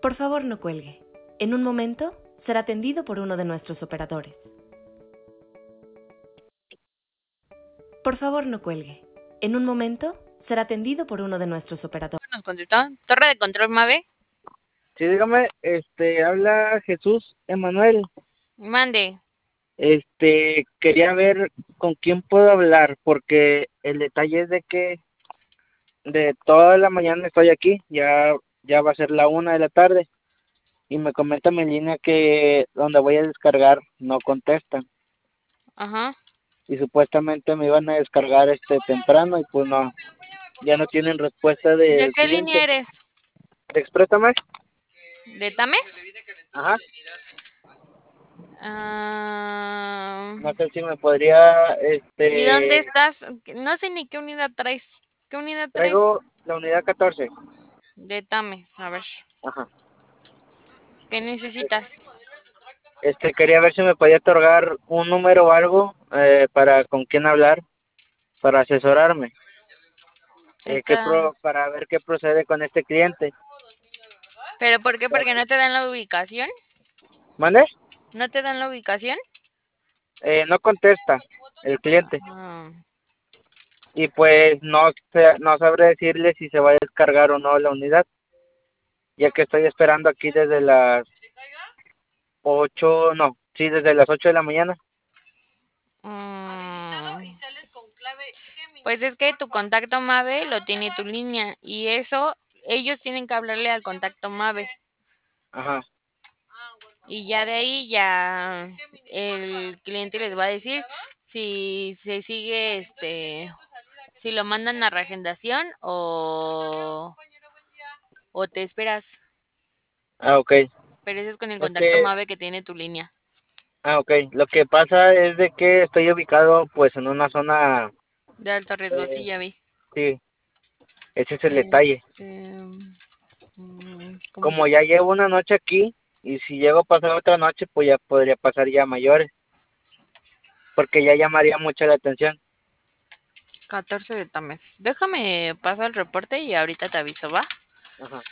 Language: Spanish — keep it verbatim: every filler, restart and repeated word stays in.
Por favor, no cuelgue. En un momento será atendido por uno de nuestros operadores. Por favor, no cuelgue. En un momento será atendido por uno de nuestros operadores. Nos contestó. Torre de control Mave. Sí, dígame, este, habla Jesús Emanuel. Mande. Este, quería ver con quién puedo hablar, porque el detalle es de que de toda la mañana estoy aquí, ya, ya va a ser la una de la tarde, y me comenta mi línea que donde voy a descargar no contestan, Ajá. y supuestamente me iban a descargar este temprano, y pues no, ya no tienen respuesta ¿De del qué línea cliente. eres? ¿De Exprésame? ¿De Tamex? Ajá, Ah, no sé si me podría, ¿y dónde este, estás? No sé ni qué unidad traes. ¿Qué unidad traes? traigo la unidad catorce. De Tamex. A ver. Ajá. ¿Qué necesitas? Este, quería ver si me podía otorgar un número o algo eh, para con quién hablar, para asesorarme, eh, qué Está. pro, para ver qué procede con este cliente. ¿Pero por qué? ¿Porque no te dan la ubicación? ¿Mande? ¿No te dan la ubicación? Eh, no contesta el cliente Ah, y pues no sé, no sabré decirle si se va a descargar o no la unidad, ya que estoy esperando aquí desde las ocho, no, sí, desde las ocho de la mañana. mm, pues es que tu contacto Mave lo tiene tu línea y eso, ellos tienen que hablarle al contacto Mave Ajá. y ya de ahí ya el cliente les va a decir si se sigue, este, si lo mandan a reagendación o, o te esperas, Ah, ok. pero eso es con el Es contacto que, Mave que tiene tu línea. ah, ok. Lo que pasa es de que estoy ubicado pues en una zona, De alto riesgo, sí, eh, ya vi. sí, ese es el detalle. Este, mm, ¿cómo Como se ya llevo una noche aquí, y si llego a pasar otra noche, pues ya podría pasar ya mayores, porque ya llamaría mucho la atención. catorce de Tamex. Déjame paso el reporte y ahorita te aviso, ¿va? Ajá.